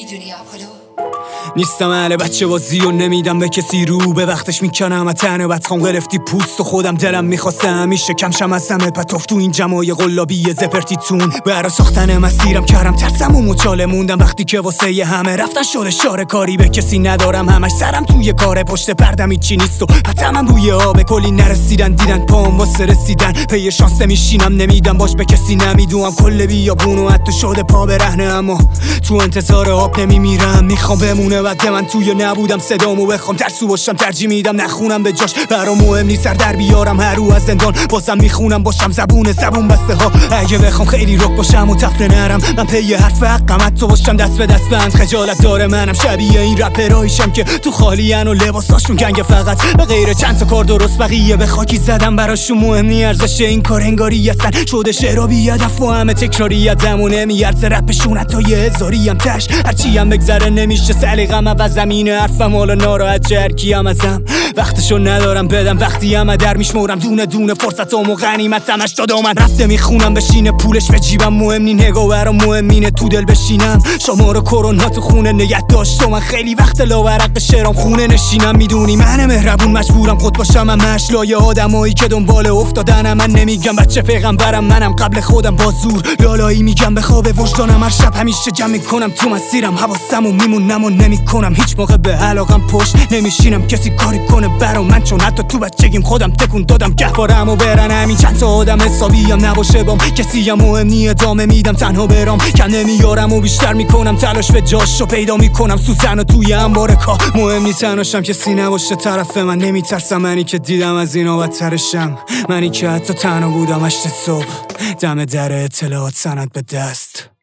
میدونی آپولو نیستم اهل بچه بازی و نمیدم به کسی رو به وقتش میکنم تنه بدخوام گرفتی پوست و خودم دلم میخواسته همیشه کمشم از همه پتاف تو این جمعای قلابی زپرتیتون برا ساختن مسیرم کردم ترسم و مچاله موندم وقتی که واسه ی همه رفتن شده شاره کاری به کسی ندارم همش سرم توی کاره پشت پردم هیچی نیست و حتمم روی آب کلی نرسیدن دیدن پام واسه رسیدن پی شانس نمیشینم نمیدم باش به کسی نمیدونم کل بیابون و حتی شده پا برهنه اما تو انتظار آب نمیمیرم میخوام بمونه وقت من توی نبودم صدامو بخوام ترسو باشم ترجیح میدم نخونم به جاش برام مهم نیست سر در بیارم هر رو از زندان بازم میخونم باشم زبون بسته ها اگه بخوام خیلی رک باشم و تفره نرم من پی حرف حقم حتی باشم دست به دست بند خجالت داره منم شبیه این رپرایشم که تو خالیان و لباساشون گنگه فقط به غیر چند تا کار درست بقیه به خاکی زدم براشون مهم نی ارزش این کار انگاری هستن شده شعرها بی هدف و همه تکراریتم و نمیارزه رپشون حتی یه هزاری هم تش هرچی هم بگذره نمیشه سلیقم و زمین حرفم حالا ناراحت چه هرکی هم ازم وقتشو ندارم بدم وقتی هم در میشمورم دونه دونه فرصتام و غنیمتم 80 من رفته میخونم بشینه پولش به جیبم مهم نی نگاه برام مهم اینه تو دل بشینم شماره کرونا تو خونه نگه داشت و من خیلی وقت لاورق شعرام خونه نشینم میدونی من مهربون مجبورم خود باشم همش لایه آدمایی که دنبال افتادنم من نمیگم بچه پیغمبرم منم قبل خودم با زور لالایی میگم به خواب وجدانم هر شب همیشه جمع میکنم تو مسیرم حواسمو میمونم و نمیکنم هیچ موقع به علاقم پشت نمیشینم کسی کاری کنه برام من چون حتی تو بچگیم خودم تکون دادم گهوارمو برن همین چند تا آدم حسابیم نباشه بام کسی هم مهم نی ادامه میدم تنها برام کم نمیارم و بیشتر میکنم تلاش به جاشو پیدا میکنم سوزن و توی انبار کا مهم نیست تنهاشم کسی نباشه طرف من نمیترسم منی که دیدم از اینا بدترشم منی که حتی تنها بودم 8 صبح دم در اطلاعات سند به دست